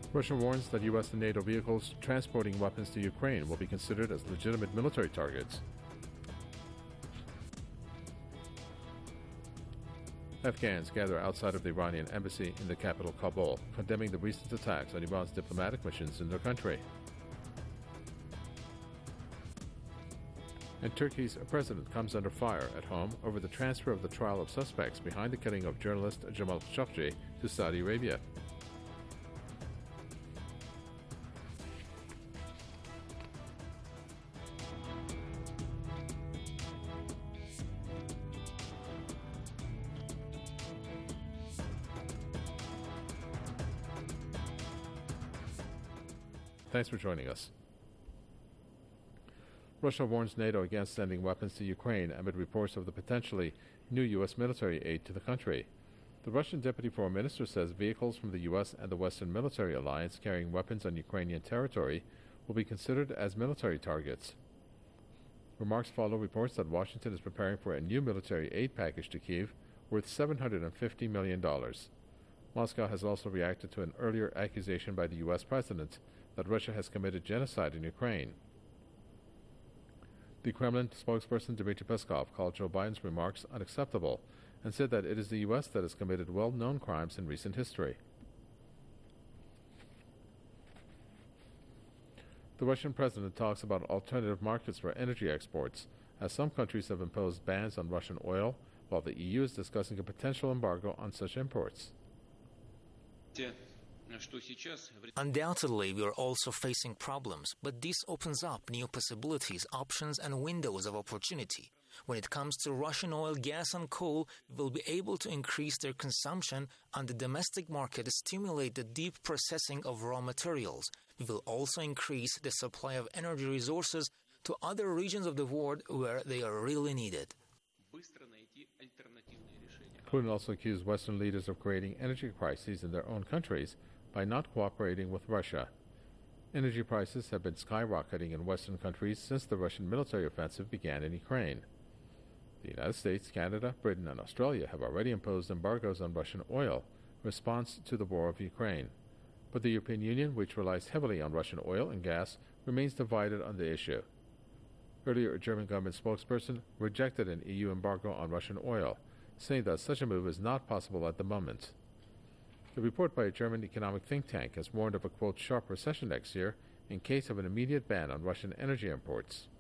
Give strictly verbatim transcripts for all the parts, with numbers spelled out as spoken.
Russia warns that U S and NATO vehicles transporting weapons to Ukraine will be considered as legitimate military targets. Afghans gather outside of the Iranian embassy in the capital Kabul, condemning the recent attacks on Iran's diplomatic missions in their country. And Turkey's president comes under fire at home over the transfer of the trial of suspects behind the killing of journalist Jamal Khashoggi to Saudi Arabia. Thanks for joining us. Russia warns NATO against sending weapons to Ukraine amid reports of the potentially new U S military aid to the country. The Russian Deputy Foreign Minister says vehicles from the U S and the Western military alliance carrying weapons on Ukrainian territory will be considered as military targets. Remarks follow reports that Washington is preparing for a new military aid package to Kyiv worth seven hundred fifty million dollars. Moscow has also reacted to an earlier accusation by the U S president that Russia has committed genocide in Ukraine. The Kremlin spokesperson Dmitry Peskov called Joe Biden's remarks unacceptable and said that it is the U S that has committed well-known crimes in recent history. The Russian president talks about alternative markets for energy exports, as some countries have imposed bans on Russian oil, while the E U is discussing a potential embargo on such imports. Undoubtedly, we are also facing problems, but this opens up new possibilities, options, and windows of opportunity. When it comes to Russian oil, gas, and coal, we will be able to increase their consumption on the domestic market to stimulate the deep processing of raw materials. We will also increase the supply of energy resources to other regions of the world where they are really needed. Putin also accused Western leaders of creating energy crises in their own countries by not cooperating with Russia. Energy prices have been skyrocketing in Western countries since the Russian military offensive began in Ukraine. The United States, Canada, Britain, and Australia have already imposed embargoes on Russian oil in response to the war of Ukraine. But the European Union, which relies heavily on Russian oil and gas, remains divided on the issue. Earlier, a German government spokesperson rejected an E U embargo on Russian oil, saying that such a move is not possible at the moment. The report by a German economic think tank has warned of a, quote, sharp recession next year in case of an immediate ban on Russian energy imports.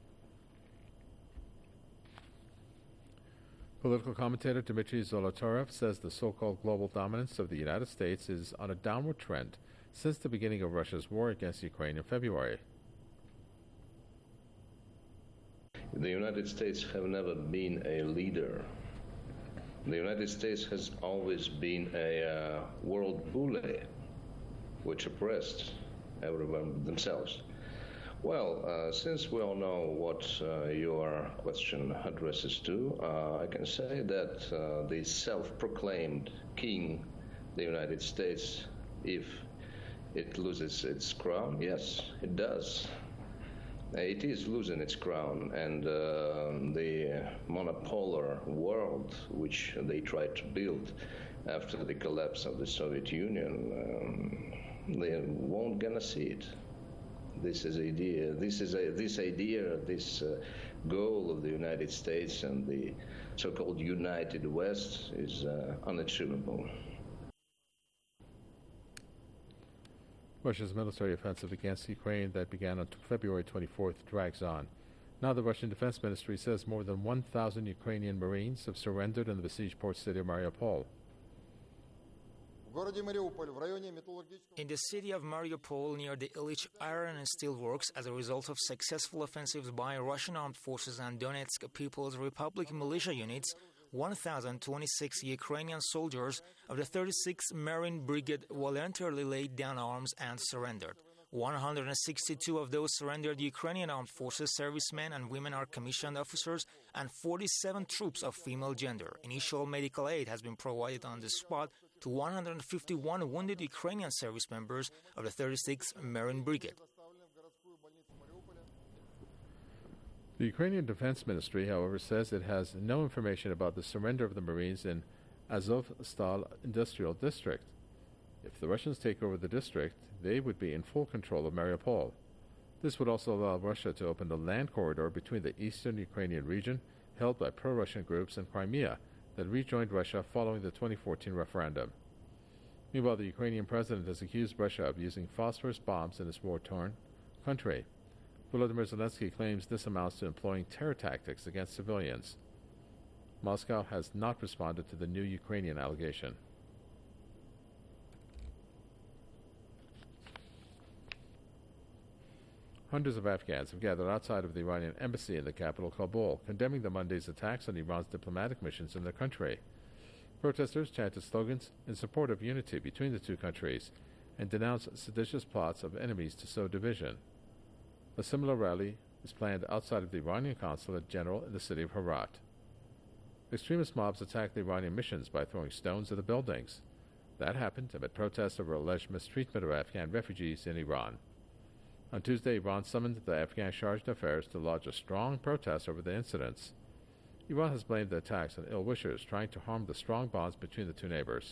Political commentator Dmitry Zolotarev says the so-called global dominance of the United States is on a downward trend since the beginning of Russia's war against Ukraine in February. The United States have never been a leader. The United States has always been a uh, world bully, which oppressed everyone themselves. Well, uh, since we all know what uh, your question addresses to, uh, I can say that uh, the self-proclaimed king, the United States, if it loses its crown, yes, it does. It is losing its crown, and uh, the monopolar world which they tried to build after the collapse of the Soviet Union, um, they won't gonna see it. This is idea. This is a this idea. This uh, goal of the United States and the so-called United West is uh, unachievable. Russia's military offensive against Ukraine that began on February twenty-fourth drags on. Now the Russian Defense Ministry says more than one thousand Ukrainian Marines have surrendered in the besieged port city of Mariupol. In the city of Mariupol, near the Ilyich Iron and Steel Works, as a result of successful offensives by Russian armed forces and Donetsk People's Republic militia units, one thousand twenty-six Ukrainian soldiers of the thirty-sixth Marine Brigade voluntarily laid down arms and surrendered. one hundred sixty-two of those surrendered Ukrainian armed forces servicemen and women are commissioned officers, and forty-seven troops of female gender. Initial medical aid has been provided on the spot to one hundred fifty-one wounded Ukrainian service members of the thirty-sixth Marine Brigade. The Ukrainian Defense Ministry, however, says it has no information about the surrender of the Marines in Azovstal Industrial District. If the Russians take over the district, they would be in full control of Mariupol. This would also allow Russia to open the land corridor between the eastern Ukrainian region, held by pro-Russian groups, and Crimea, that rejoined Russia following the twenty fourteen referendum. Meanwhile, the Ukrainian president has accused Russia of using phosphorus bombs in its war-torn country. Volodymyr Zelensky claims this amounts to employing terror tactics against civilians. Moscow has not responded to the new Ukrainian allegation. Hundreds of Afghans have gathered outside of the Iranian embassy in the capital, Kabul, condemning the Monday's attacks on Iran's diplomatic missions in their country. Protesters chanted slogans in support of unity between the two countries and denounced seditious plots of enemies to sow division. A similar rally is planned outside of the Iranian consulate general in the city of Herat. Extremist mobs attacked the Iranian missions by throwing stones at the buildings. That happened amid protests over alleged mistreatment of Afghan refugees in Iran. On Tuesday, Iran summoned the Afghan Chargé d'Affaires to lodge a strong protest over the incidents. Iran has blamed the attacks on ill-wishers trying to harm the strong bonds between the two neighbors.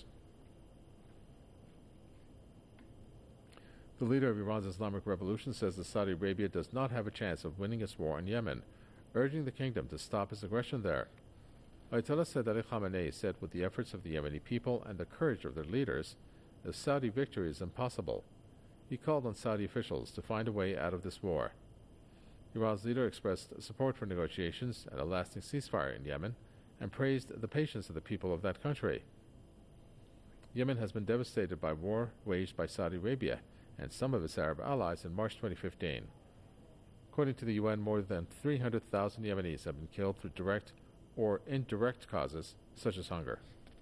The leader of Iran's Islamic Revolution says that Saudi Arabia does not have a chance of winning its war in Yemen, urging the kingdom to stop its aggression there. Ayatollah Sayyid Ali Khamenei said with the efforts of the Yemeni people and the courage of their leaders, a Saudi victory is impossible. He called on Saudi officials to find a way out of this war. Iran's leader expressed support for negotiations and a lasting ceasefire in Yemen and praised the patience of the people of that country. Yemen has been devastated by war waged by Saudi Arabia and some of its Arab allies in March twenty fifteen. According to the U N, more than three hundred thousand Yemenis have been killed through direct or indirect causes such as hunger.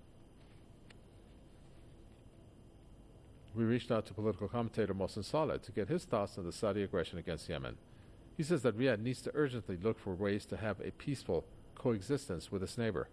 We reached out to political commentator Mohsen Saleh to get his thoughts on the Saudi aggression against Yemen. He says that Riyadh needs to urgently look for ways to have a peaceful coexistence with its neighbor.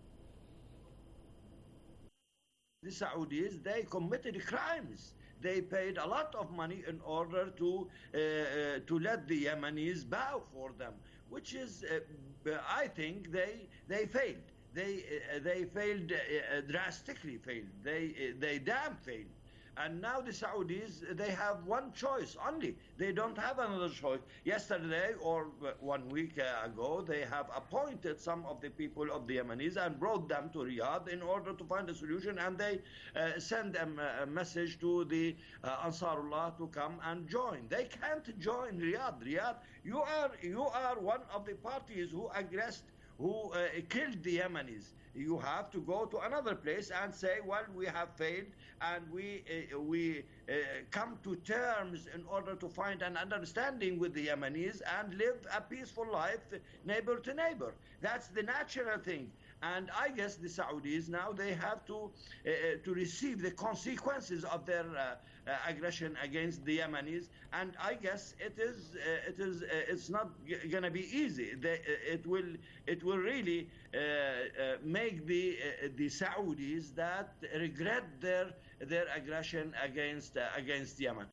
The Saudis, they committed crimes. They paid a lot of money in order to uh, uh, to let the Yemenis bow for them, which is, uh, I think, they they failed. They uh, they failed uh, drastically. Failed. They uh, they damn failed. And now the Saudis, they have one choice only. They don't have another choice. Yesterday or one week ago, they have appointed some of the people of the Yemenis and brought them to Riyadh in order to find a solution. And they uh, send a, a message to the uh, Ansarullah to come and join. They can't join Riyadh. Riyadh, you are you are one of the parties who aggressed, who uh, killed the Yemenis. You have to go to another place and say, well, we have failed, and we uh, we uh, come to terms in order to find an understanding with the Yemenis and live a peaceful life, neighbor to neighbor. That's the natural thing. And I guess the Saudis now, they have to uh, to receive the consequences of their uh, uh, aggression against the Yemenis. And I guess it is uh, it is uh, it's not g- going to be easy. They, uh, it will it will really uh, uh, make the uh, the Saudis that regret their their aggression against uh, against Yemen.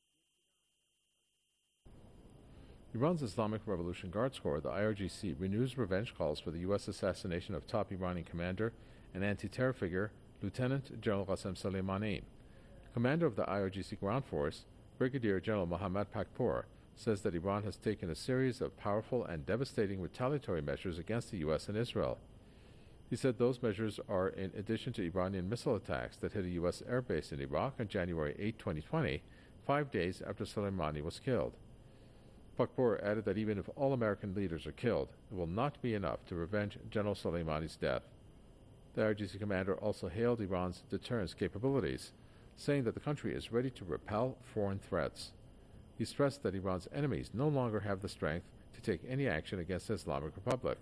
Iran's Islamic Revolution Guards Corps, the I R G C, renews revenge calls for the U S assassination of top Iranian commander and anti-terror figure Lieutenant General Qasem Soleimani. Commander of the I R G C ground force, Brigadier General Mohammad Pakpour, says that Iran has taken a series of powerful and devastating retaliatory measures against the U S and Israel. He said those measures are in addition to Iranian missile attacks that hit a U S airbase in Iraq on January eighth, twenty twenty, five days after Soleimani was killed. Pakpour added that even if all American leaders are killed, it will not be enough to revenge General Soleimani's death. The I R G C commander also hailed Iran's deterrence capabilities, saying that the country is ready to repel foreign threats. He stressed that Iran's enemies no longer have the strength to take any action against the Islamic Republic.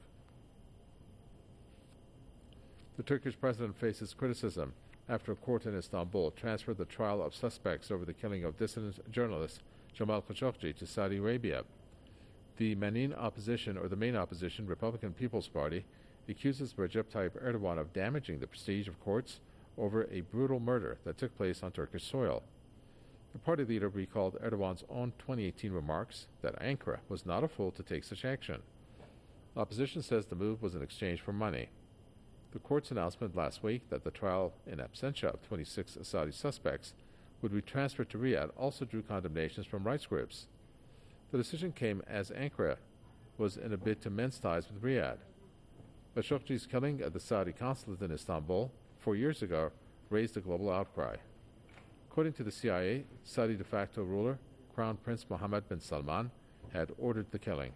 The Turkish president faces criticism after a court in Istanbul transferred the trial of suspects over the killing of dissident journalist Jamal Khashoggi to Saudi Arabia. The main opposition, or the main opposition, Republican People's Party, accuses Recep Tayyip Erdogan of damaging the prestige of courts over a brutal murder that took place on Turkish soil. The party leader recalled Erdogan's own twenty eighteen remarks that Ankara was not a fool to take such action. Opposition says the move was in exchange for money. The court's announcement last week that the trial in absentia of twenty-six Saudi suspects would be transferred to Riyadh also drew condemnations from rights groups. The decision came as Ankara was in a bid to mend ties with Riyadh. Khashoggi's killing at the Saudi consulate in Istanbul four years ago raised a global outcry. According to the C I A, Saudi de facto ruler, Crown Prince Mohammed bin Salman, had ordered the killing.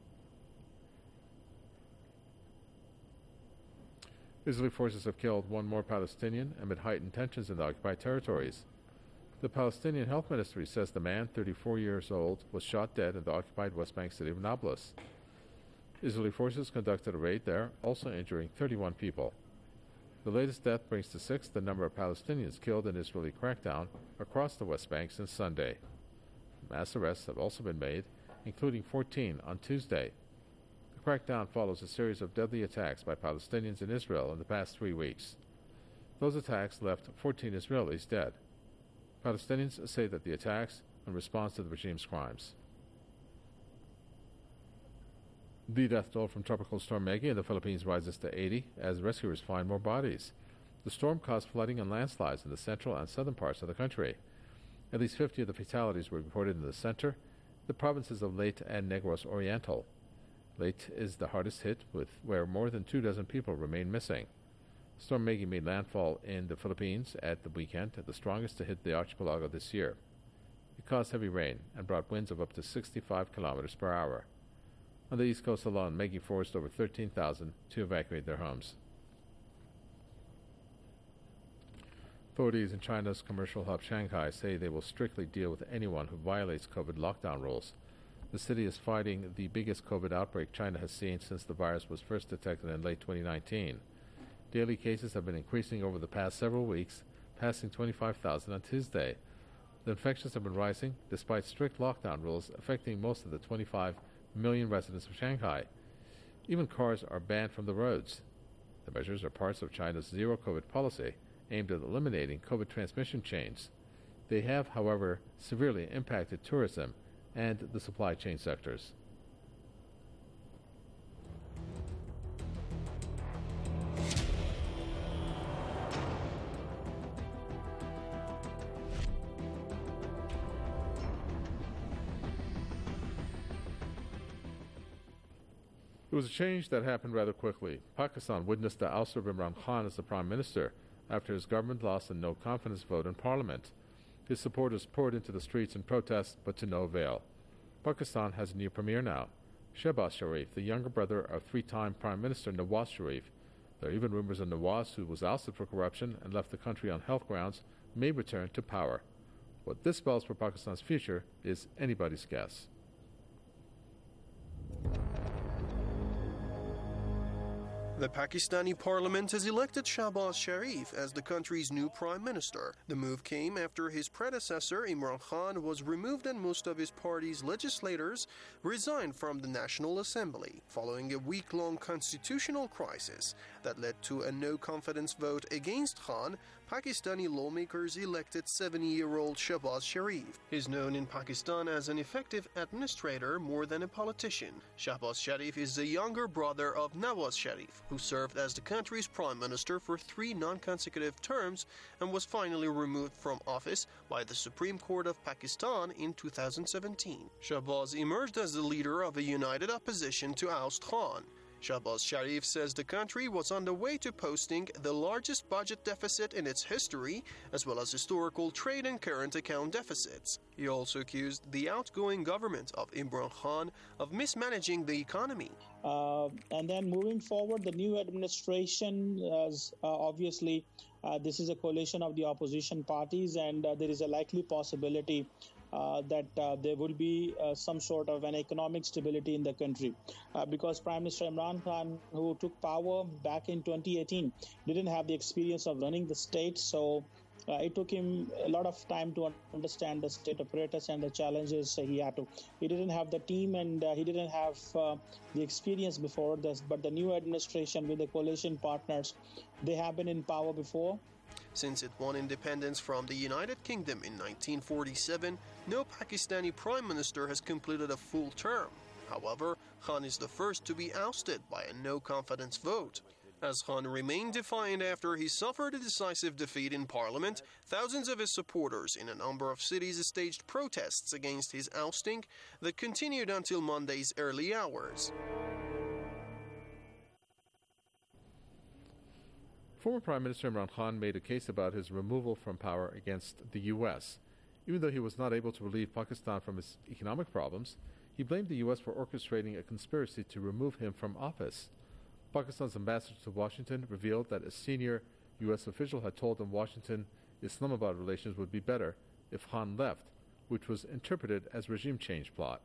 Israeli forces have killed one more Palestinian amid heightened tensions in the occupied territories. The Palestinian Health Ministry says the man, thirty-four years old, was shot dead in the occupied West Bank city of Nablus. Israeli forces conducted a raid there, also injuring thirty-one people. The latest death brings to six the number of Palestinians killed in Israeli crackdown across the West Bank since Sunday. Mass arrests have also been made, including fourteen on Tuesday. The crackdown follows a series of deadly attacks by Palestinians in Israel in the past three weeks. Those attacks left fourteen Israelis dead. Palestinians say that the attacks are in response to the regime's crimes. The death toll from Tropical Storm Maggie in the Philippines rises to eighty as rescuers find more bodies. The storm caused flooding and landslides in the central and southern parts of the country. At least fifty of the fatalities were reported in the center, the provinces of Leyte and Negros Oriental. Leyte is the hardest hit, with where more than two dozen people remain missing. Storm Maggie made landfall in the Philippines at the weekend, the strongest to hit the archipelago this year. It caused heavy rain and brought winds of up to sixty-five kilometers per hour. On the east coast alone, Maggie forced over thirteen thousand to evacuate their homes. Authorities in China's commercial hub Shanghai say they will strictly deal with anyone who violates COVID lockdown rules. The city is fighting the biggest COVID outbreak China has seen since the virus was first detected in late twenty nineteen. Daily cases have been increasing over the past several weeks, passing twenty-five thousand on Tuesday. The infections have been rising despite strict lockdown rules affecting most of the twenty-five million residents of Shanghai. Even cars are banned from the roads. The measures are parts of China's zero-COVID policy aimed at eliminating COVID transmission chains. They have, however, severely impacted tourism and the supply chain sectors. It was a change that happened rather quickly. Pakistan witnessed the ousting of Imran Khan as the prime minister after his government lost a no-confidence vote in parliament. His supporters poured into the streets in protest, but to no avail. Pakistan has a new premier now, Shehbaz Sharif, the younger brother of three-time Prime Minister Nawaz Sharif. There are even rumors of Nawaz, who was ousted for corruption and left the country on health grounds, may return to power. What this spells for Pakistan's future is anybody's guess. The Pakistani parliament has elected Shehbaz Sharif as the country's new prime minister. The move came after his predecessor, Imran Khan, was removed and most of his party's legislators resigned from the National Assembly, following a week-long constitutional crisis that led to a no-confidence vote against Khan. Pakistani lawmakers elected seventy-year-old Shehbaz Sharif. He is known in Pakistan as an effective administrator more than a politician. Shehbaz Sharif is the younger brother of Nawaz Sharif, who served as the country's prime minister for three non-consecutive terms and was finally removed from office by the Supreme Court of Pakistan in two thousand seventeen. Shehbaz emerged as the leader of a united opposition to oust Khan. Shehbaz Sharif says the country was on the way to posting the largest budget deficit in its history, as well as historical trade and current account deficits. He also accused the outgoing government of Imran Khan of mismanaging the economy. Uh, and then moving forward, the new administration, is, uh, obviously, uh, this is a coalition of the opposition parties, and uh, there is a likely possibility Uh, that uh, there will be uh, some sort of an economic stability in the country uh, because Prime Minister Imran Khan, who took power back in twenty eighteen, didn't have the experience of running the state, so uh, it took him a lot of time to understand the state apparatus and the challenges he had to. He didn't have the team and uh, he didn't have uh, the experience before this, but the new administration with the coalition partners, they have been in power before. Since it won independence from the United Kingdom in nineteen forty-seven, no Pakistani prime minister has completed a full term. However, Khan is the first to be ousted by a no-confidence vote. As Khan remained defiant after he suffered a decisive defeat in parliament, thousands of his supporters in a number of cities staged protests against his ousting that continued until Monday's early hours. Former Prime Minister Imran Khan made a case about his removal from power against the U S. Even though he was not able to relieve Pakistan from its economic problems, he blamed the U S for orchestrating a conspiracy to remove him from office. Pakistan's ambassador to Washington revealed that a senior U S official had told him Washington-Islamabad relations would be better if Khan left, which was interpreted as regime change plot.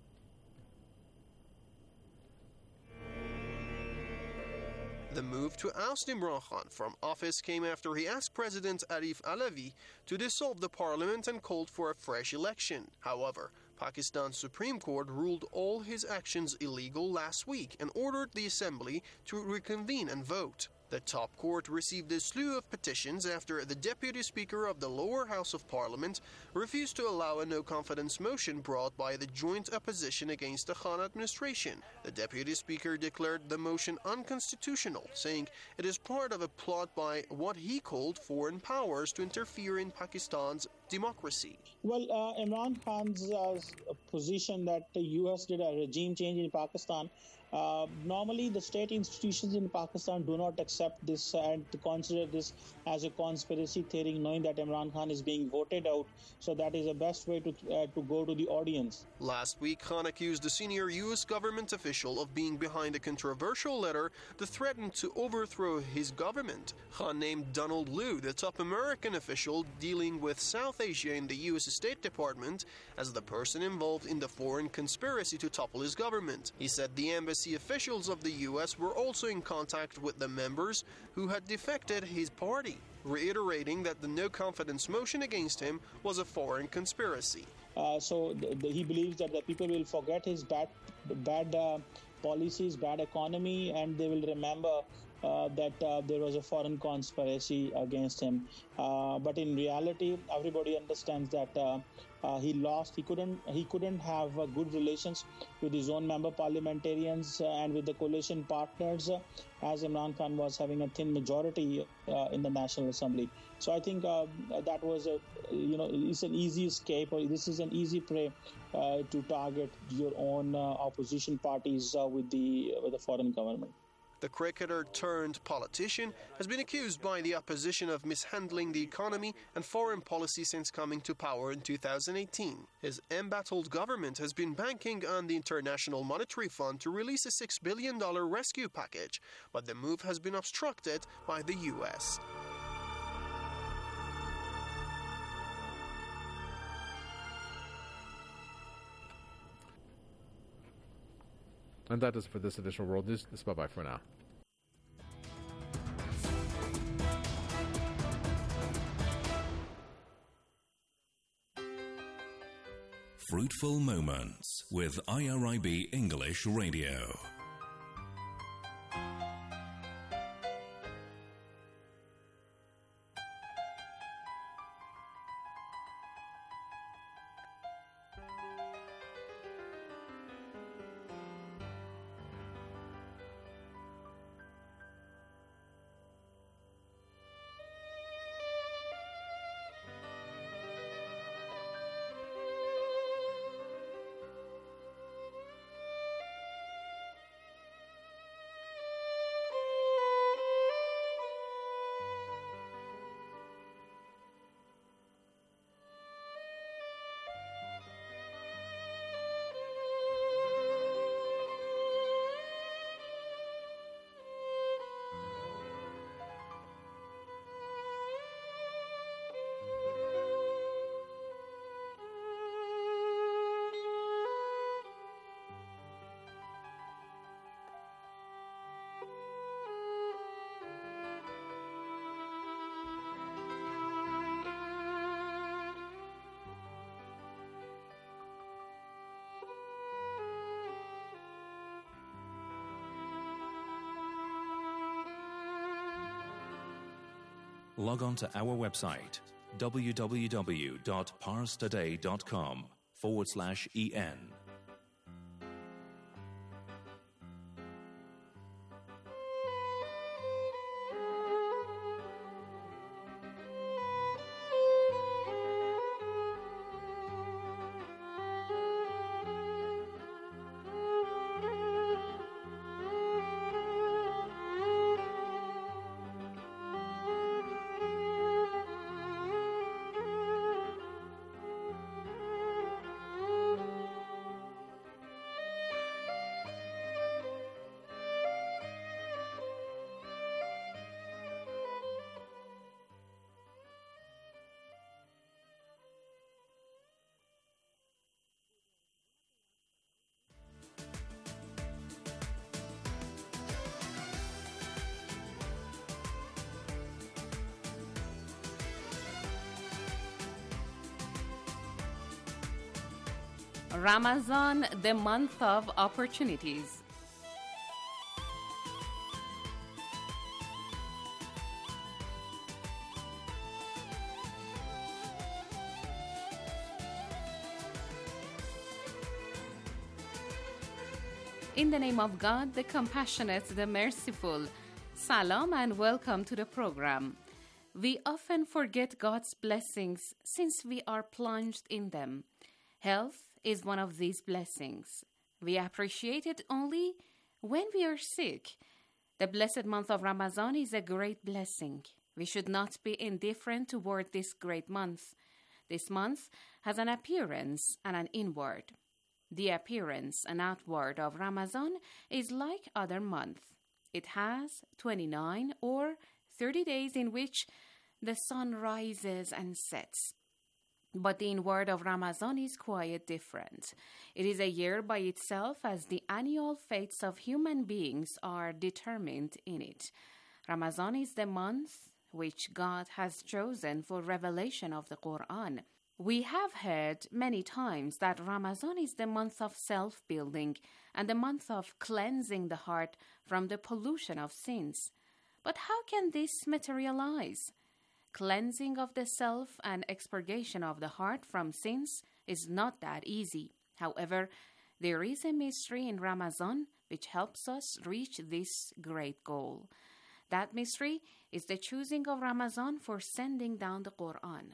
The move to oust Imran Khan from office came after he asked President Arif Alavi to dissolve the parliament and called for a fresh election. However, Pakistan's Supreme Court ruled all his actions illegal last week and ordered the assembly to reconvene and vote. The top court received a slew of petitions after the deputy speaker of the lower house of parliament refused to allow a no-confidence motion brought by the joint opposition against the Khan administration. The deputy speaker declared the motion unconstitutional, saying it is part of a plot by what he called foreign powers to interfere in Pakistan's democracy. Well, uh, Imran Khan's uh, position that the U S did a regime change in Pakistan, Uh, normally, the state institutions in Pakistan do not accept this and consider this as a conspiracy theory, knowing that Imran Khan is being voted out. So that is the best way to uh, to go to the audience. Last week, Khan accused a senior U S government official of being behind a controversial letter that threatened to overthrow his government. Khan named Donald Liu, the top American official dealing with South Asia in the U S State Department, as the person involved in the foreign conspiracy to topple his government. He said the embassy officials of the U S were also in contact with the members who had defected his party, reiterating that the no-confidence motion against him was a foreign conspiracy. Uh, so the, the, he believes that the people will forget his bad, bad uh, policies, bad economy, and they will remember uh, that uh, there was a foreign conspiracy against him. Uh, but in reality, everybody understands that uh, uh, he lost. He couldn't. He couldn't have uh, good relations with his own member parliamentarians uh, and with the coalition partners, uh, as Imran Khan was having a thin majority uh, in the National Assembly. So I think uh, that was a, you know, it's an easy escape, or this is an easy prey uh, to target your own uh, opposition parties uh, with the with the foreign government. The cricketer turned politician has been accused by the opposition of mishandling the economy and foreign policy since coming to power in two thousand eighteen. His embattled government has been banking on the International Monetary Fund to release a six billion dollars rescue package, but the move has been obstructed by the U S. And that is for this edition of World News. This is bye-bye for now. Fruitful Moments with I R I B English Radio. Log on to our website, www.parstoday.com forward slash EN. Ramadan, the month of opportunities. In the name of God, the compassionate, the merciful. Salam and welcome to the program. We often forget God's blessings since we are plunged in them. Health is one of these blessings. We appreciate it only when we are sick. The blessed month of Ramadan is a great blessing. We should not be indifferent toward this great month. This month has an appearance and an inward. The appearance and outward of Ramadan is like other months. It has twenty-nine or thirty days in which the sun rises and sets. But the inward of Ramadan is quite different. It is a year by itself, as the annual fates of human beings are determined in it. Ramadan is the month which God has chosen for revelation of the Quran. We have heard many times that Ramadan is the month of self-building and the month of cleansing the heart from the pollution of sins. But how can this materialize? Cleansing of the self and expurgation of the heart from sins is not that easy. However, there is a mystery in Ramadan which helps us reach this great goal. That mystery is the choosing of Ramadan for sending down the Quran.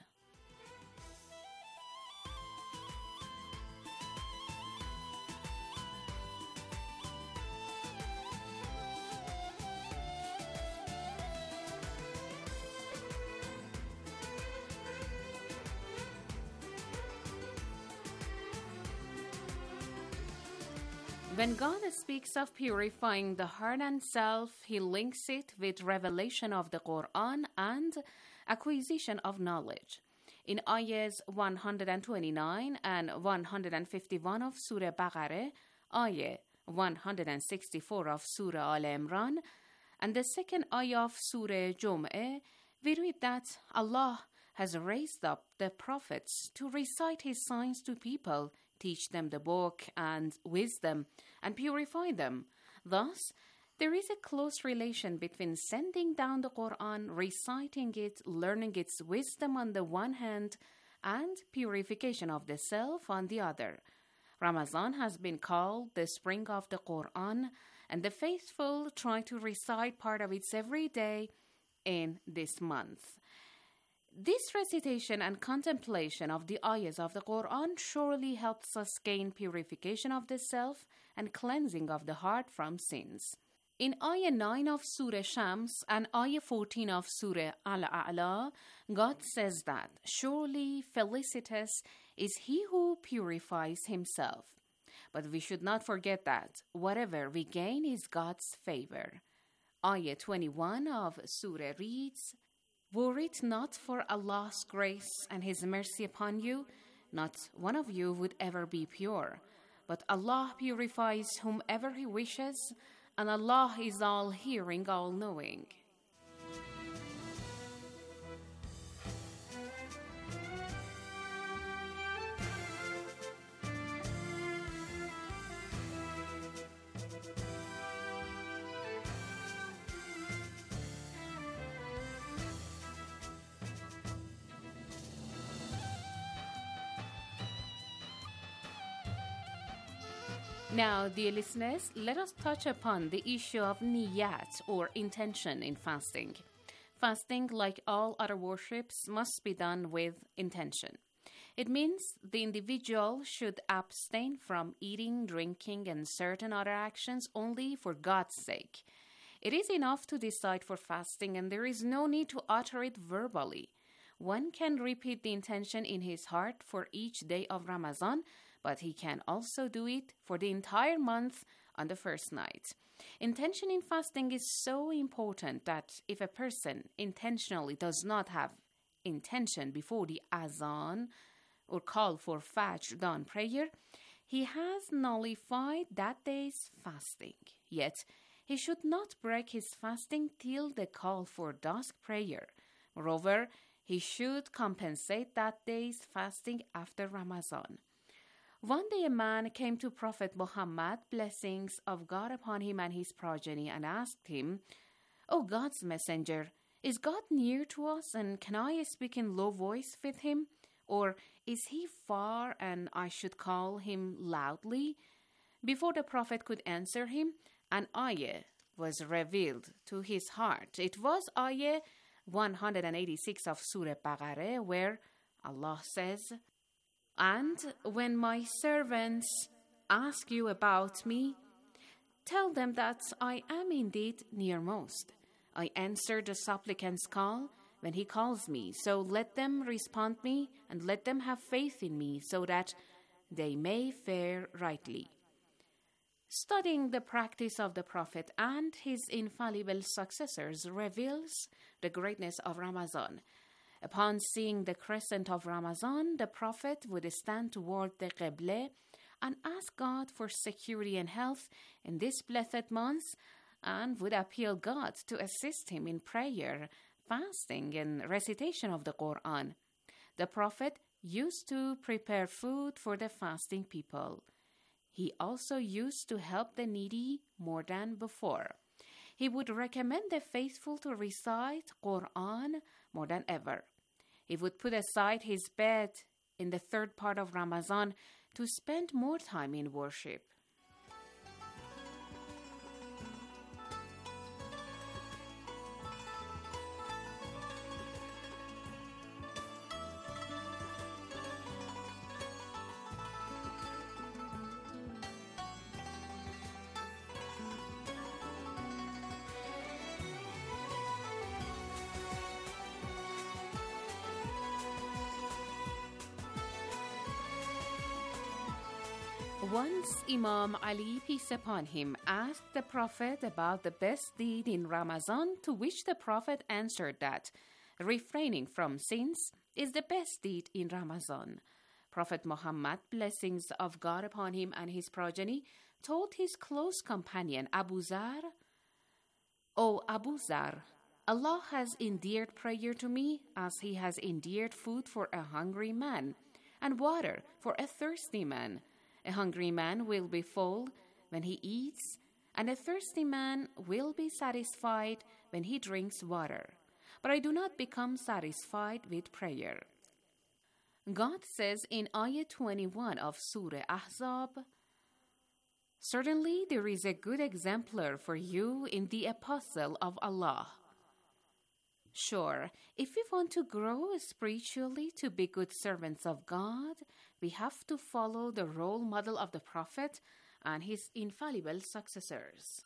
When God speaks of purifying the heart and self, He links it with revelation of the Quran and acquisition of knowledge. In ayahs one twenty-nine and one fifty-one of Surah Baqarah, ayah one sixty-four of Surah Al Imran, and the second ayah of Surah Jum'ah, we read that Allah has raised up the prophets to recite His signs to people, teach them the book and wisdom, and purify them. Thus, there is a close relation between sending down the Quran, reciting it, learning its wisdom on the one hand, and purification of the self on the other. Ramadan has been called the spring of the Quran, and the faithful try to recite part of it every day in this month. This recitation and contemplation of the ayahs of the Quran surely helps us gain purification of the self and cleansing of the heart from sins. In ayah nine of Surah Shams and ayah fourteen of Surah Al-A'la, God says that, "Surely felicitous is he who purifies himself." But we should not forget that whatever we gain is God's favor. Ayah twenty-one of Surah reads, "Were it not for Allah's grace and His mercy upon you, not one of you would ever be pure. But Allah purifies whomever He wishes, and Allah is all-hearing, all-knowing." Now, dear listeners, let us touch upon the issue of niyat, or intention, in fasting. Fasting, like all other worships, must be done with intention. It means the individual should abstain from eating, drinking, and certain other actions only for God's sake. It is enough to decide for fasting, and there is no need to utter it verbally. One can repeat the intention in his heart for each day of Ramadan, but he can also do it for the entire month on the first night. Intention in fasting is so important that if a person intentionally does not have intention before the azan or call for Fajr dawn prayer, he has nullified that day's fasting. Yet, he should not break his fasting till the call for dusk prayer. Moreover, he should compensate that day's fasting after Ramadan. One day a man came to Prophet Muhammad, blessings of God upon him and his progeny, and asked him, "O God's messenger, is God near to us, and can I speak in low voice with him? Or is he far and I should call him loudly?" Before the Prophet could answer him, an ayah was revealed to his heart. It was ayah one eighty-six of Surah Baqarah, where Allah says, "And when my servants ask you about me, tell them that I am indeed nearmost. I answer the supplicant's call when he calls me. So let them respond me and let them have faith in me so that they may fare rightly." Studying the practice of the Prophet and his infallible successors reveals the greatness of Ramadan. Upon seeing the crescent of Ramadan, the Prophet would stand toward the Qibla and ask God for security and health in this blessed month, and would appeal God to assist him in prayer, fasting, and recitation of the Quran. The Prophet used to prepare food for the fasting people. He also used to help the needy more than before. He would recommend the faithful to recite Quran more than ever. He would put aside his bed in the third part of Ramadan to spend more time in worship. Once Imam Ali, peace upon him, asked the Prophet about the best deed in Ramadan, to which the Prophet answered that refraining from sins is the best deed in Ramadan. Prophet Muhammad, blessings of God upon him and his progeny, told his close companion Abu Zar, "O Abu Zar, Allah has endeared prayer to me as he has endeared food for a hungry man and water for a thirsty man. A hungry man will be full when he eats, and a thirsty man will be satisfied when he drinks water. But I do not become satisfied with prayer." God says in Ayah twenty-one of Surah Ahzab, "Certainly there is a good exemplar for you in the Apostle of Allah." Sure, if we want to grow spiritually to be good servants of God, we have to follow the role model of the Prophet and his infallible successors.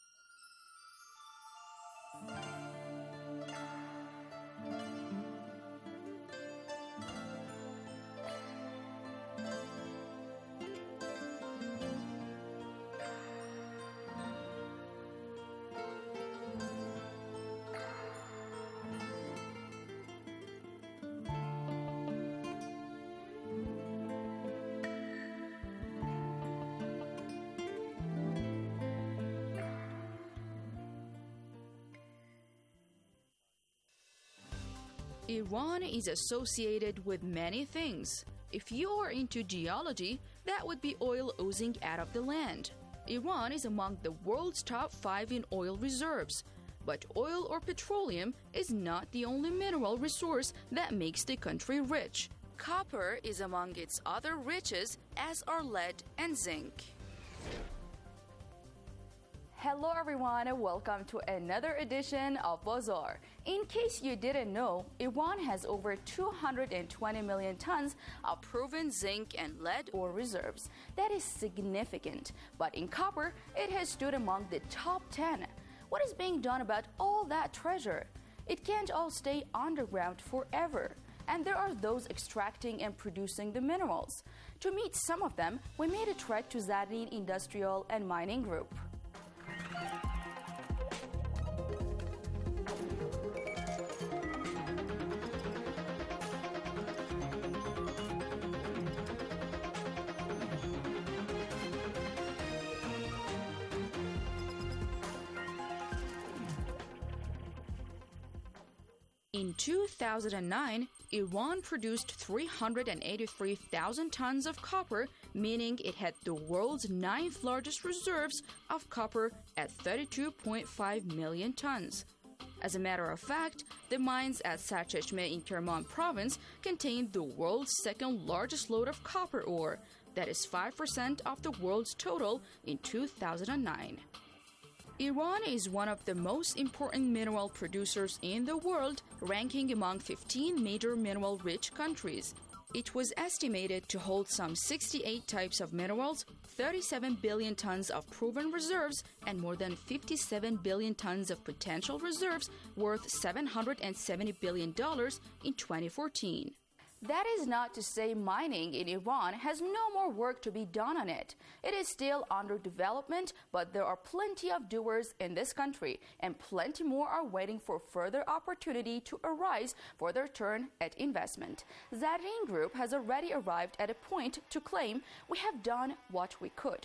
Iran is associated with many things. If you are into geology, that would be oil oozing out of the land. Iran is among the world's top five in oil reserves. But oil or petroleum is not the only mineral resource that makes the country rich. Copper is among its other riches, as are lead and zinc. Hello everyone and welcome to another edition of Bazaar. In case you didn't know, Iran has over two hundred twenty million tons of proven zinc and lead ore reserves. That is significant, but in copper, it has stood among the top ten. What is being done about all that treasure? It can't all stay underground forever, and there are those extracting and producing the minerals. To meet some of them, we made a trek to Zardin Industrial and Mining Group. In two thousand nine, Iran produced three hundred eighty-three thousand tons of copper, meaning it had the world's ninth largest reserves of copper at thirty-two point five million tons. As a matter of fact, the mines at Sarcheshme in Kerman province contain the world's second largest load of copper ore, that is five percent of the world's total in two thousand nine. Iran is one of the most important mineral producers in the world, ranking among fifteen major mineral-rich countries. It was estimated to hold some sixty-eight types of minerals, thirty-seven billion tons of proven reserves, and more than fifty-seven billion tons of potential reserves worth seven hundred seventy billion dollars in twenty fourteen. That is not to say mining in Iran has no more work to be done on it. It is still under development, but there are plenty of doers in this country, and plenty more are waiting for further opportunity to arise for their turn at investment. Zerrin Group has already arrived at a point to claim we have done what we could.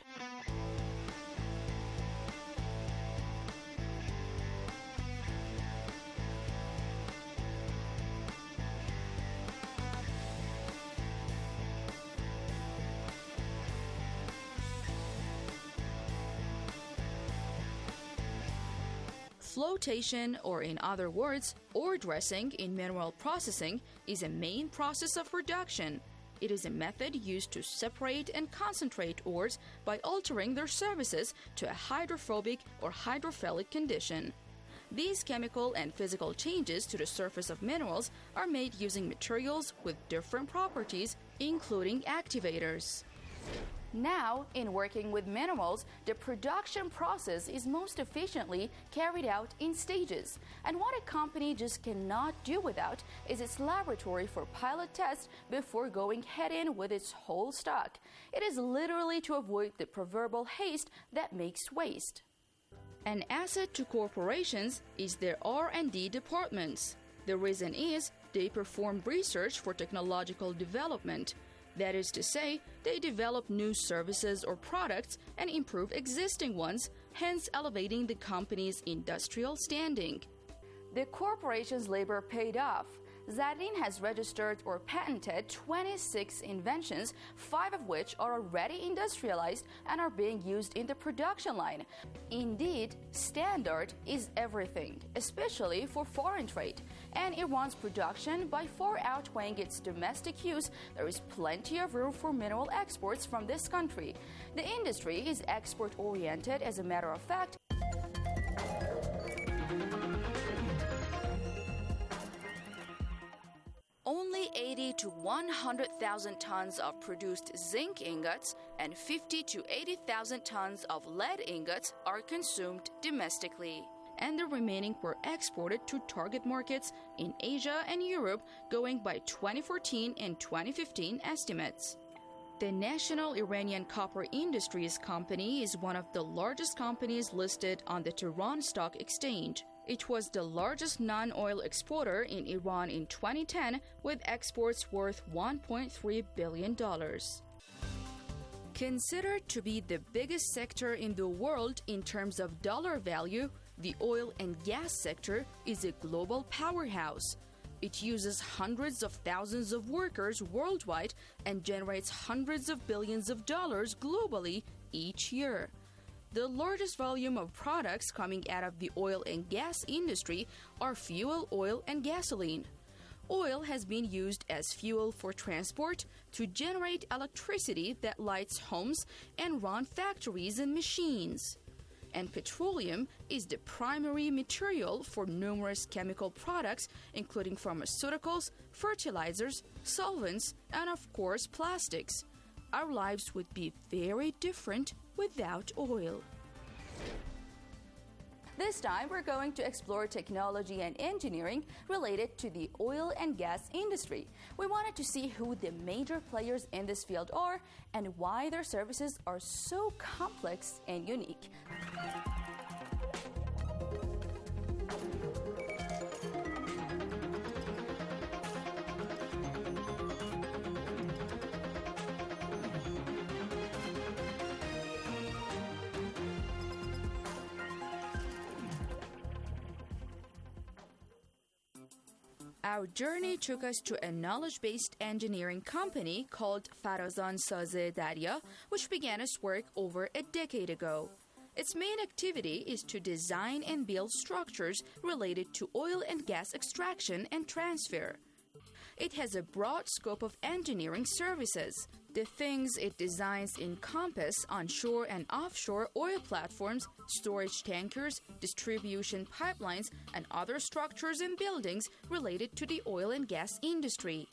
Flotation, or in other words, ore dressing in mineral processing, is a main process of reduction. It is a method used to separate and concentrate ores by altering their surfaces to a hydrophobic or hydrophilic condition. These chemical and physical changes to the surface of minerals are made using materials with different properties, including activators. Now, in working with minerals, the production process is most efficiently carried out in stages. And what a company just cannot do without is its laboratory for pilot tests before going head-in with its whole stock. It is literally to avoid the proverbial haste that makes waste. An asset to corporations is their R and D departments. The reason is they perform research for technological development. That is to say, they develop new services or products and improve existing ones, hence elevating the company's industrial standing. The corporation's labor paid off. Zerrin has registered or patented twenty-six inventions, five of which are already industrialized and are being used in the production line. Indeed, standard is everything, especially for foreign trade. And Iran's production, by far outweighing its domestic use, there is plenty of room for mineral exports from this country. The industry is export-oriented, as a matter of fact. Only eighty to one hundred thousand tons of produced zinc ingots and fifty to eighty thousand tons of lead ingots are consumed domestically, and the remaining were exported to target markets in Asia and Europe, going by twenty fourteen and twenty fifteen estimates. The National Iranian Copper Industries Company is one of the largest companies listed on the Tehran Stock Exchange. It was the largest non-oil exporter in Iran in twenty ten, with exports worth one point three billion dollars. Considered to be the biggest sector in the world in terms of dollar value, the oil and gas sector is a global powerhouse. It uses hundreds of thousands of workers worldwide and generates hundreds of billions of dollars globally each year. The largest volume of products coming out of the oil and gas industry are fuel oil and gasoline. Oil has been used as fuel for transport to generate electricity that lights homes and run factories and machines. And petroleum is the primary material for numerous chemical products, including pharmaceuticals, fertilizers, solvents, and of course plastics. Our lives would be very different without oil. This time, we're going to explore technology and engineering related to the oil and gas industry. We wanted to see who the major players in this field are and why their services are so complex and unique. Our journey took us to a knowledge-based engineering company called Farazan Saze Darya, which began its work over a decade ago. Its main activity is to design and build structures related to oil and gas extraction and transfer. It has a broad scope of engineering services. The things it designs encompass onshore and offshore oil platforms, storage tankers, distribution pipelines, and other structures and buildings related to the oil and gas industry.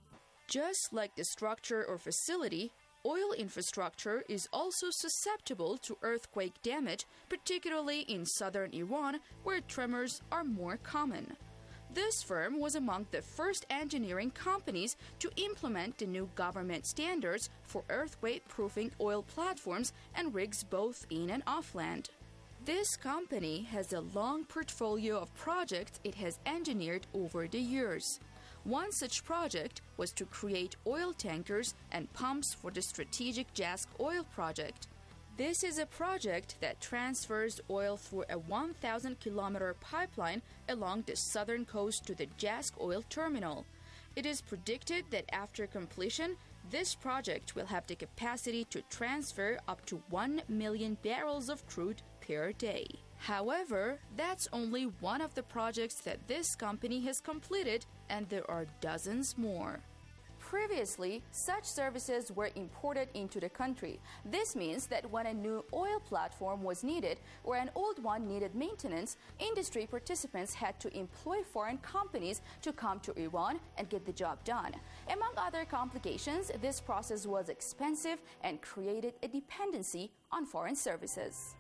Just like the structure or facility, oil infrastructure is also susceptible to earthquake damage, particularly in southern Iran, where tremors are more common. This firm was among the first engineering companies to implement the new government standards for earthquake-proofing oil platforms and rigs both in and off land. This company has a long portfolio of projects it has engineered over the years. One such project was to create oil tankers and pumps for the strategic Jask oil project. This is a project that transfers oil through a one thousand kilometer pipeline along the southern coast to the Jask oil terminal. It is predicted that after completion, this project will have the capacity to transfer up to one million barrels of crude per day. However, that's only one of the projects that this company has completed, and there are dozens more. Previously, such services were imported into the country. This means that when a new oil platform was needed or an old one needed maintenance, industry participants had to employ foreign companies to come to Iran and get the job done. Among other complications, this process was expensive and created a dependency on foreign services.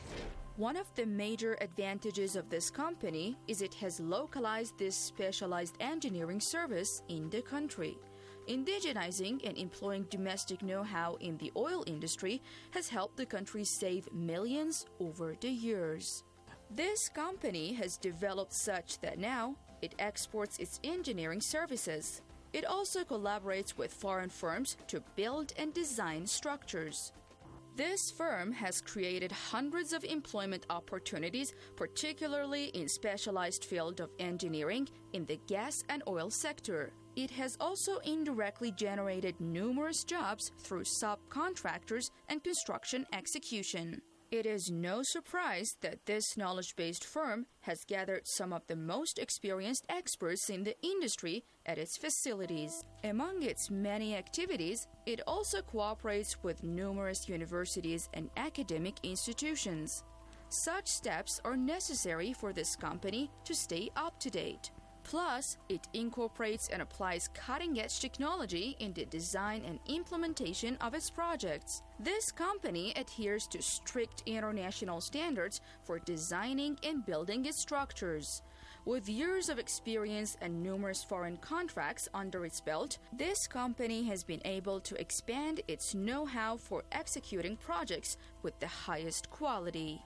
One of the major advantages of this company is it has localized this specialized engineering service in the country. Indigenizing and employing domestic know-how in the oil industry has helped the country save millions over the years. This company has developed such that now it exports its engineering services. It also collaborates with foreign firms to build and design structures. This firm has created hundreds of employment opportunities, particularly in specialized field of engineering in the gas and oil sector. It has also indirectly generated numerous jobs through subcontractors and construction execution. It is no surprise that this knowledge-based firm has gathered some of the most experienced experts in the industry at its facilities. Among its many activities, it also cooperates with numerous universities and academic institutions. Such steps are necessary for this company to stay up to date. Plus, it incorporates and applies cutting-edge technology in the design and implementation of its projects. This company adheres to strict international standards for designing and building its structures. With years of experience and numerous foreign contracts under its belt, this company has been able to expand its know-how for executing projects with the highest quality.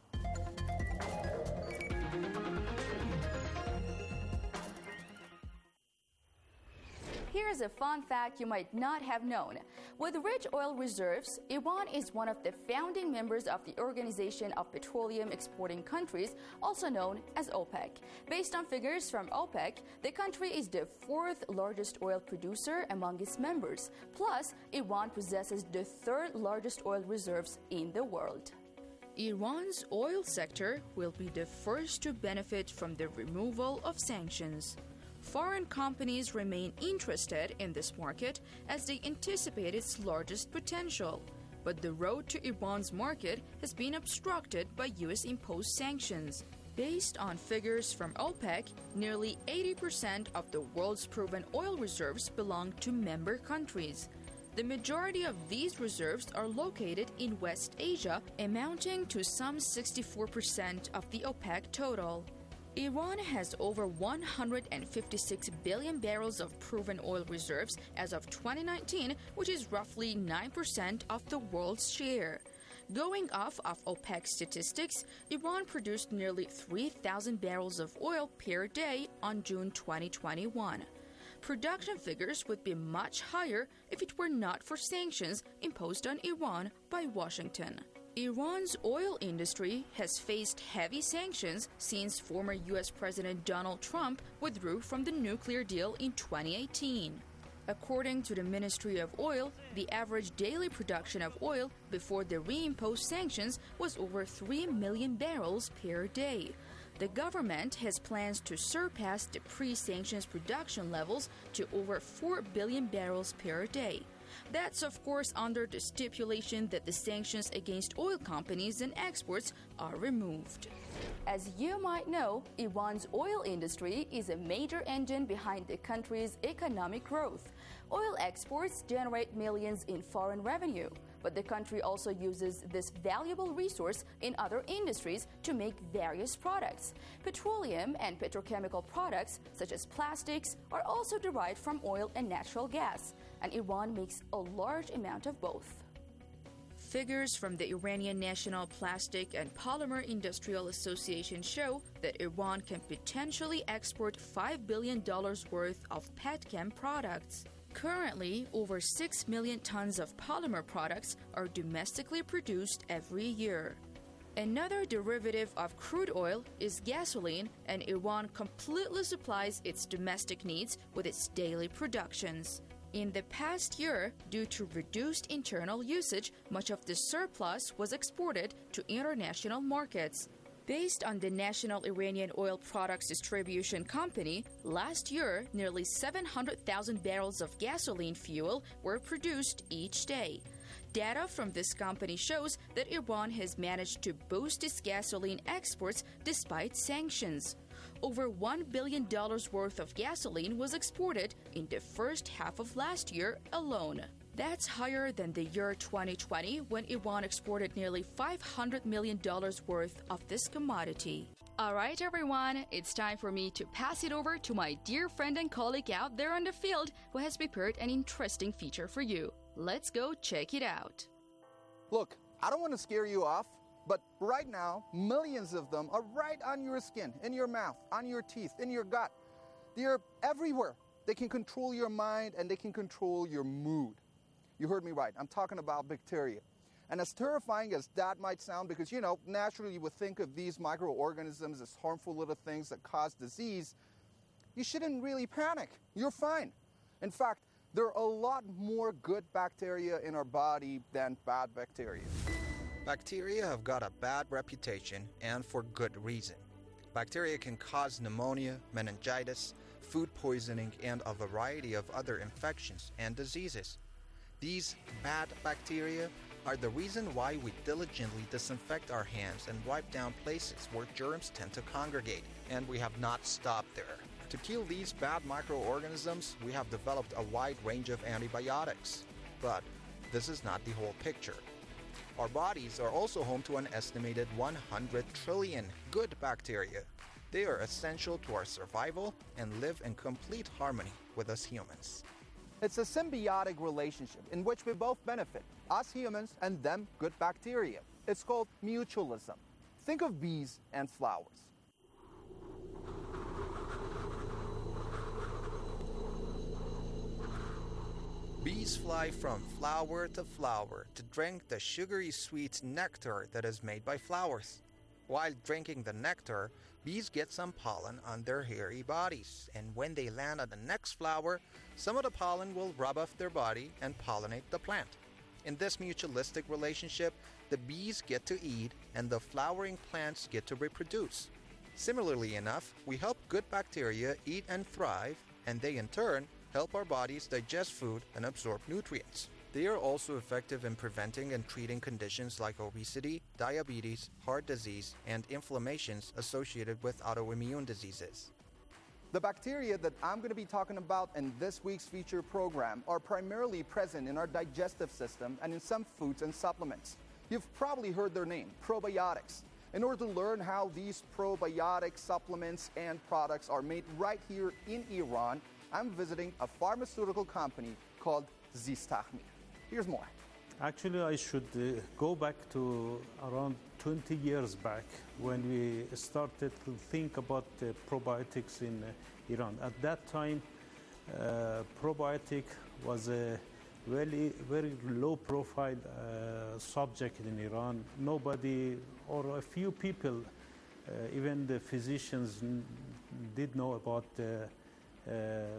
Here's a fun fact you might not have known. With rich oil reserves, Iran is one of the founding members of the Organization of Petroleum Exporting Countries, also known as OPEC. Based on figures from OPEC, the country is the fourth largest oil producer among its members. Plus, Iran possesses the third largest oil reserves in the world. Iran's oil sector will be the first to benefit from the removal of sanctions. Foreign companies remain interested in this market as they anticipate its largest potential. But the road to Iran's market has been obstructed by U S-imposed sanctions. Based on figures from OPEC, nearly eighty percent of the world's proven oil reserves belong to member countries. The majority of these reserves are located in West Asia, amounting to some sixty-four percent of the OPEC total. Iran has over one hundred fifty-six billion barrels of proven oil reserves as of twenty nineteen, which is roughly nine percent of the world's share. Going off of OPEC statistics, Iran produced nearly three thousand barrels of oil per day on June twenty twenty-one. Production figures would be much higher if it were not for sanctions imposed on Iran by Washington. Iran's oil industry has faced heavy sanctions since former U S President Donald Trump withdrew from the nuclear deal in twenty eighteen. According to the Ministry of Oil, the average daily production of oil before the reimposed sanctions was over three million barrels per day. The government has plans to surpass the pre-sanctions production levels to over four billion barrels per day. That's, of course, under the stipulation that the sanctions against oil companies and exports are removed. As you might know, Iran's oil industry is a major engine behind the country's economic growth. Oil exports generate millions in foreign revenue, but the country also uses this valuable resource in other industries to make various products. Petroleum and petrochemical products, such as plastics, are also derived from oil and natural gas, and Iran makes a large amount of both. Figures from the Iranian National Plastic and Polymer Industrial Association show that Iran can potentially export five billion dollars worth of petchem products. Currently, over six million tons of polymer products are domestically produced every year. Another derivative of crude oil is gasoline, and Iran completely supplies its domestic needs with its daily productions. In the past year, due to reduced internal usage, much of the surplus was exported to international markets. Based on the National Iranian Oil Products Distribution Company, last year, nearly seven hundred thousand barrels of gasoline fuel were produced each day. Data from this company shows that Iran has managed to boost its gasoline exports despite sanctions. Over one billion dollars worth of gasoline was exported in the first half of last year alone. That's higher than the year twenty twenty, when Iran exported nearly five hundred million dollars worth of this commodity. All right, everyone, it's time for me to pass it over to my dear friend and colleague out there on the field who has prepared an interesting feature for you. Let's go check it out. Look, I don't want to scare you off, but right now, millions of them are right on your skin, in your mouth, on your teeth, in your gut. They're everywhere. They can control your mind and they can control your mood. You heard me right. I'm talking about bacteria. And as terrifying as that might sound, because, you know, naturally you would think of these microorganisms as harmful little things that cause disease, you shouldn't really panic. You're fine. In fact, there are a lot more good bacteria in our body than bad bacteria. Bacteria have got a bad reputation, and for good reason. Bacteria can cause pneumonia, meningitis, food poisoning, and a variety of other infections and diseases. These bad bacteria are the reason why we diligently disinfect our hands and wipe down places where germs tend to congregate, and we have not stopped there. To kill these bad microorganisms, we have developed a wide range of antibiotics. But this is not the whole picture. Our bodies are also home to an estimated one hundred trillion good bacteria. They are essential to our survival and live in complete harmony with us humans. It's a symbiotic relationship in which we both benefit, us humans and them good bacteria. It's called mutualism. Think of bees and flowers. Bees fly from flower to flower to drink the sugary sweet nectar that is made by flowers. While drinking the nectar, bees get some pollen on their hairy bodies, and when they land on the next flower, some of the pollen will rub off their body and pollinate the plant. In this mutualistic relationship, the bees get to eat and the flowering plants get to reproduce. Similarly enough, we help good bacteria eat and thrive, and they in turn help our bodies digest food and absorb nutrients. They are also effective in preventing and treating conditions like obesity, diabetes, heart disease, and inflammations associated with autoimmune diseases. The bacteria that I'm going to be talking about in this week's feature program are primarily present in our digestive system and in some foods and supplements. You've probably heard their name, probiotics. In order to learn how these probiotic supplements and products are made right here in Iran, I'm visiting a pharmaceutical company called Zistachmi. Here's more. Actually, I should uh, go back to around twenty years back when we started to think about uh, probiotics in uh, Iran. At that time, uh, probiotic was a very, very low-profile uh, subject in Iran. Nobody, or a few people, uh, even the physicians, n- did know about the uh,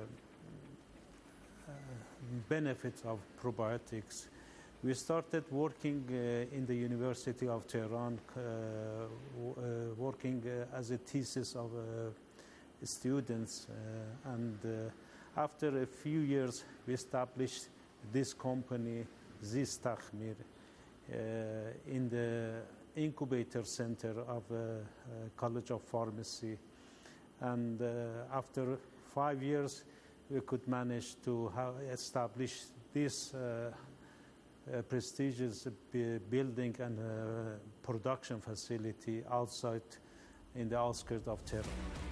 uh, benefits of probiotics. We started working uh, in the University of Tehran, uh, w- uh, working uh, as a thesis of uh, students, uh, and uh, after a few years, we established this company, Zist Takhmir, uh, in the incubator center of uh, uh, College of Pharmacy. And uh, after five years, we could manage to have establish this uh, uh, prestigious b- building and uh, production facility outside in the outskirts of Tehran.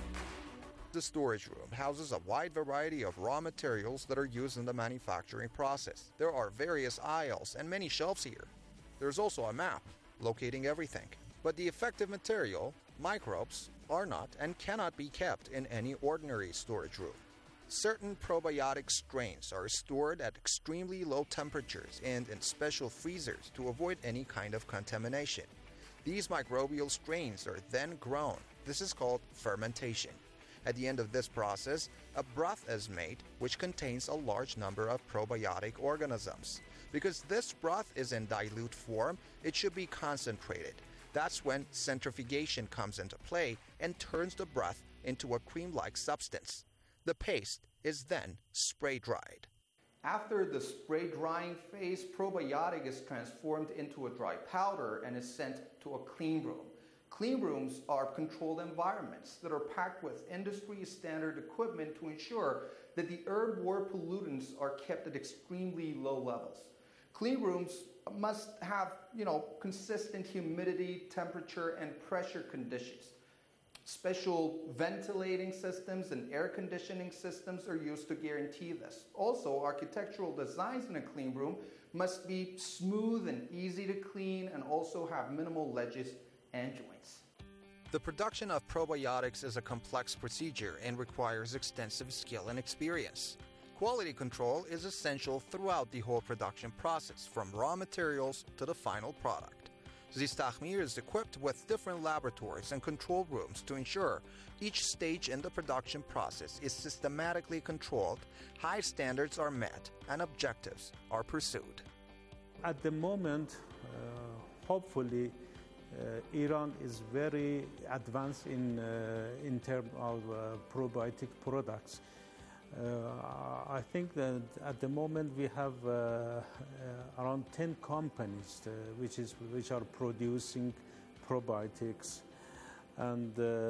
The storage room houses a wide variety of raw materials that are used in the manufacturing process. There are various aisles and many shelves here. There's also a map locating everything. But the effective material, microbes, are not and cannot be kept in any ordinary storage room. Certain probiotic strains are stored at extremely low temperatures and in special freezers to avoid any kind of contamination. These microbial strains are then grown. This is called fermentation. At the end of this process, a broth is made which contains a large number of probiotic organisms. Because this broth is in dilute form, it should be concentrated. That's when centrifugation comes into play and turns the broth into a cream-like substance. The paste is then spray-dried. After the spray drying phase, probiotic is transformed into a dry powder and is sent to a clean room. Clean rooms are controlled environments that are packed with industry-standard equipment to ensure that the herb-borne pollutants are kept at extremely low levels. Clean rooms must have, you know, consistent humidity, temperature, and pressure conditions. Special ventilating systems and air conditioning systems are used to guarantee this. Also, architectural designs in a clean room must be smooth and easy to clean and also have minimal ledges and joints. The production of probiotics is a complex procedure and requires extensive skill and experience. Quality control is essential throughout the whole production process, from raw materials to the final product. Zist Takhmir is equipped with different laboratories and control rooms to ensure each stage in the production process is systematically controlled, high standards are met, and objectives are pursued. At the moment, uh, hopefully, Uh, Iran is very advanced in uh, in terms of uh, probiotic products. Uh, I think that at the moment we have uh, uh, around ten companies uh, which is which are producing probiotics, and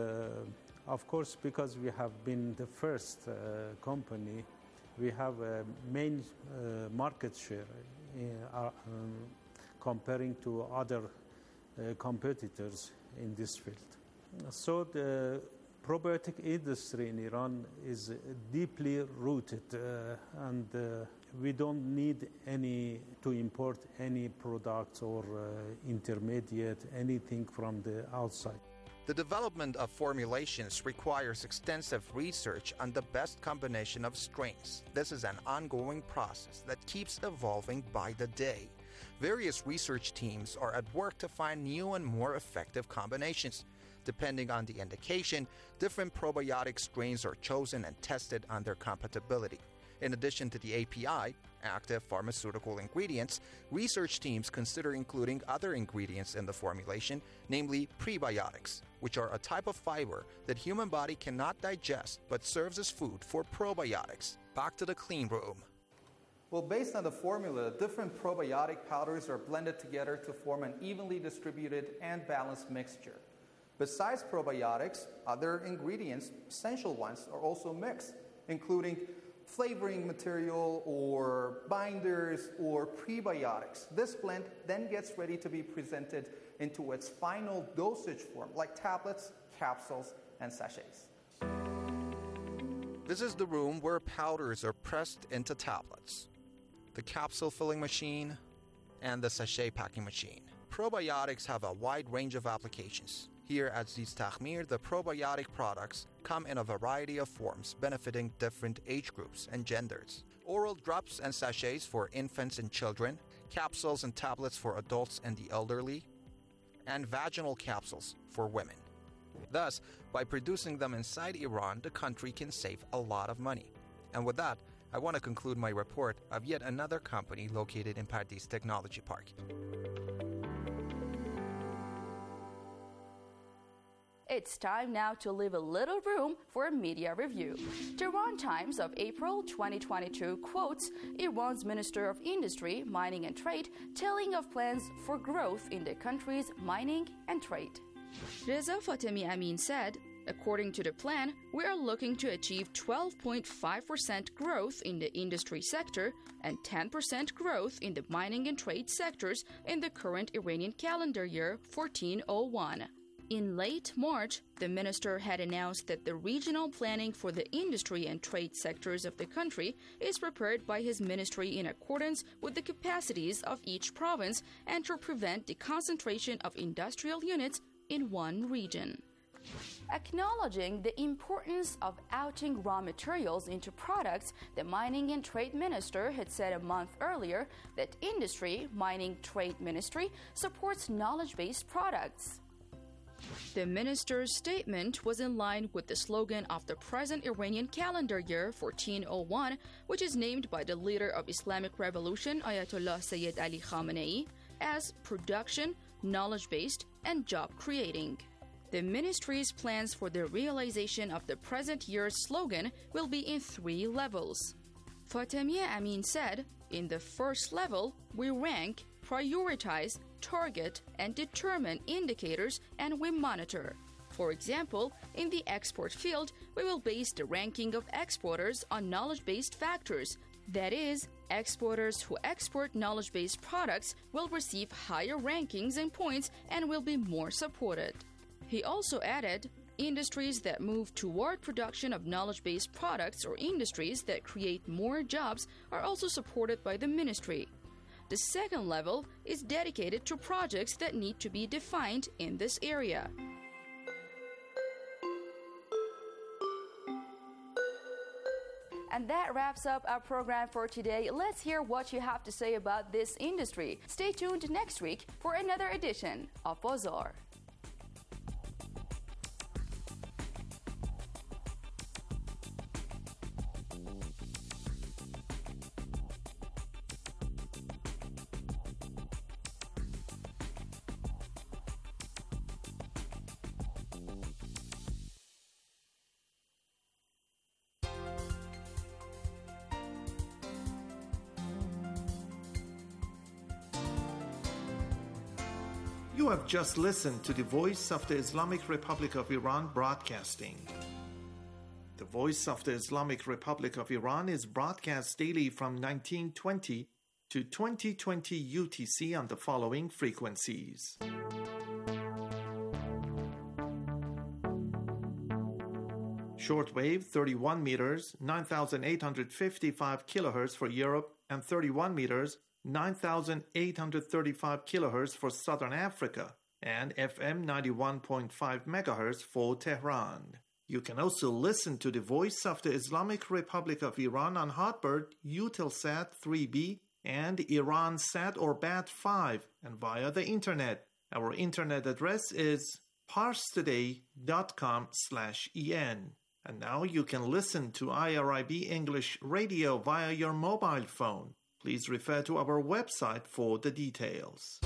uh, of course, because we have been the first uh, company, we have a main uh, market share in, uh, um, comparing to other Uh, competitors in this field. So the probiotic industry in Iran is deeply rooted, uh, and uh, we don't need any to import any products or uh, intermediate, anything from the outside. The development of formulations requires extensive research on the best combination of strains. This is an ongoing process that keeps evolving by the day. Various research teams are at work to find new and more effective combinations. Depending on the indication, different probiotic strains are chosen and tested on their compatibility. In addition to the A P I, active pharmaceutical ingredients, research teams consider including other ingredients in the formulation, namely prebiotics, which are a type of fiber that human body cannot digest but serves as food for probiotics. Back to the clean room. Well, based on the formula, different probiotic powders are blended together to form an evenly distributed and balanced mixture. Besides probiotics, other ingredients, essential ones, are also mixed, including flavoring material or binders or prebiotics. This blend then gets ready to be presented into its final dosage form, like tablets, capsules, and sachets. This is the room where powders are pressed into tablets, the capsule filling machine, and the sachet packing machine. Probiotics have a wide range of applications. Here at Zist Takhmir, the probiotic products come in a variety of forms, benefiting different age groups and genders. oral drops and sachets for infants and children, capsules and tablets for adults and the elderly, and vaginal capsules for women. Thus, by producing them inside Iran, the country can save a lot of money. And with that, I want to conclude my report of yet another company located in Pardes Technology Park. It's time now to leave a little room for a media review. Tehran Times of April twenty twenty-two quotes Iran's Minister of Industry, Mining and Trade telling of plans for growth in the country's mining and trade. Reza Fatemi Amin said, according to the plan, we are looking to achieve twelve point five percent growth in the industry sector and ten percent growth in the mining and trade sectors in the current Iranian calendar year fourteen oh one. In late March, the minister had announced that the regional planning for the industry and trade sectors of the country is prepared by his ministry in accordance with the capacities of each province and to prevent the concentration of industrial units in one region. Acknowledging the importance of outing raw materials into products, the Mining and Trade Minister had said a month earlier that Industry, Mining, Trade Ministry supports knowledge-based products. The minister's statement was in line with the slogan of the present Iranian calendar year fourteen oh one, which is named by the leader of Islamic Revolution, Ayatollah Sayyid Ali Khamenei, as production, knowledge-based, and job-creating. The ministry's plans for the realization of the present year's slogan will be in three levels. Fatemi Amin said, in the first level, we rank, prioritize, target, and determine indicators and we monitor. For example, in the export field, we will base the ranking of exporters on knowledge-based factors. That is, exporters who export knowledge-based products will receive higher rankings and points and will be more supported. He also added, industries that move toward production of knowledge-based products or industries that create more jobs are also supported by the ministry. The second level is dedicated to projects that need to be defined in this area. And that wraps up our program for today. Let's hear what you have to say about this industry. Stay tuned next week for another edition of Bazaar. You have just listened to the Voice of the Islamic Republic of Iran broadcasting. The Voice of the Islamic Republic of Iran is broadcast daily from nineteen twenty to twenty twenty U T C on the following frequencies. Shortwave thirty-one meters, nine thousand eight hundred fifty-five kilohertz for Europe, and thirty-one meters, nine thousand eight hundred thirty-five kilohertz for Southern Africa, and F M ninety-one point five megahertz for Tehran. You can also listen to the Voice of the Islamic Republic of Iran on Hotbird, Eutelsat three B, and Iransat or B A T five, and via the internet. Our internet address is parstoday dot com slash en. And now you can listen to I R I B English Radio via your mobile phone. Please refer to our website for the details.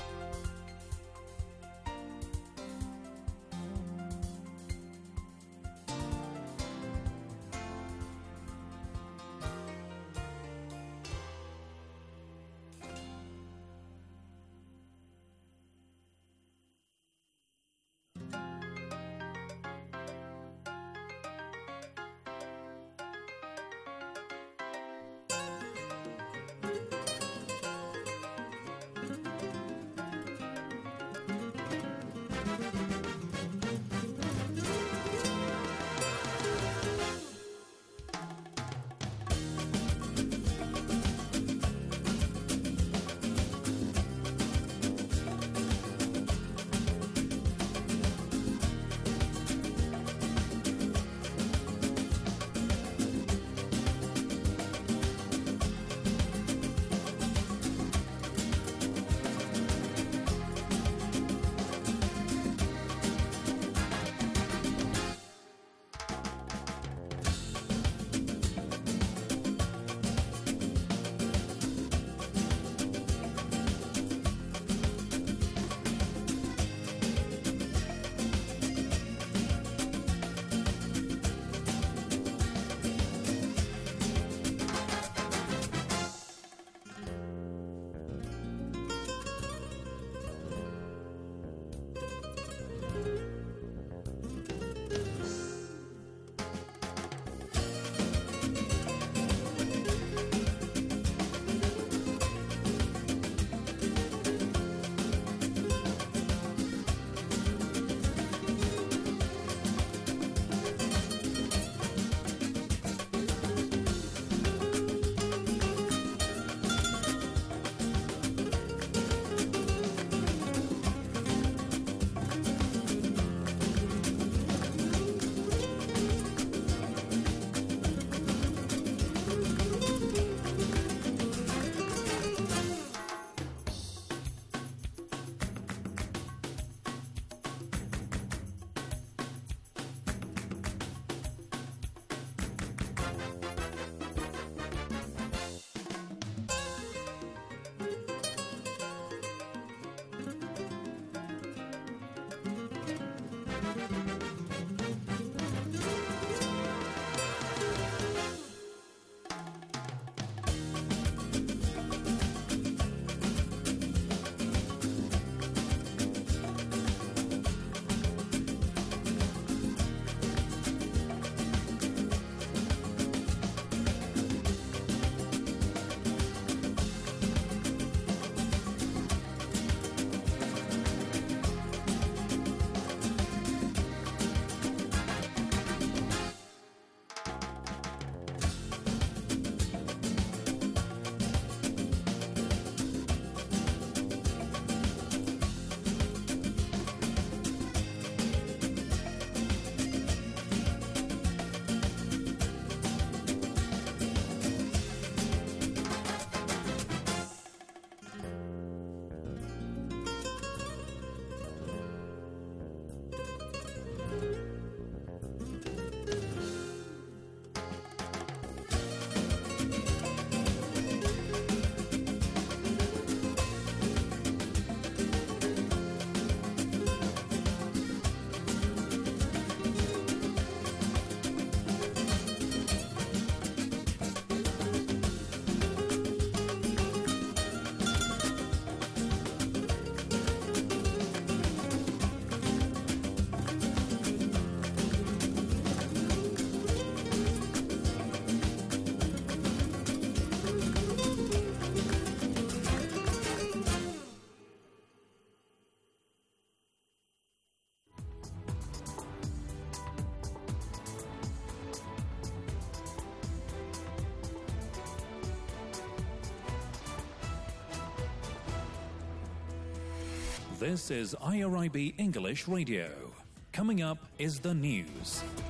This is I R I B English Radio. Coming up is the news.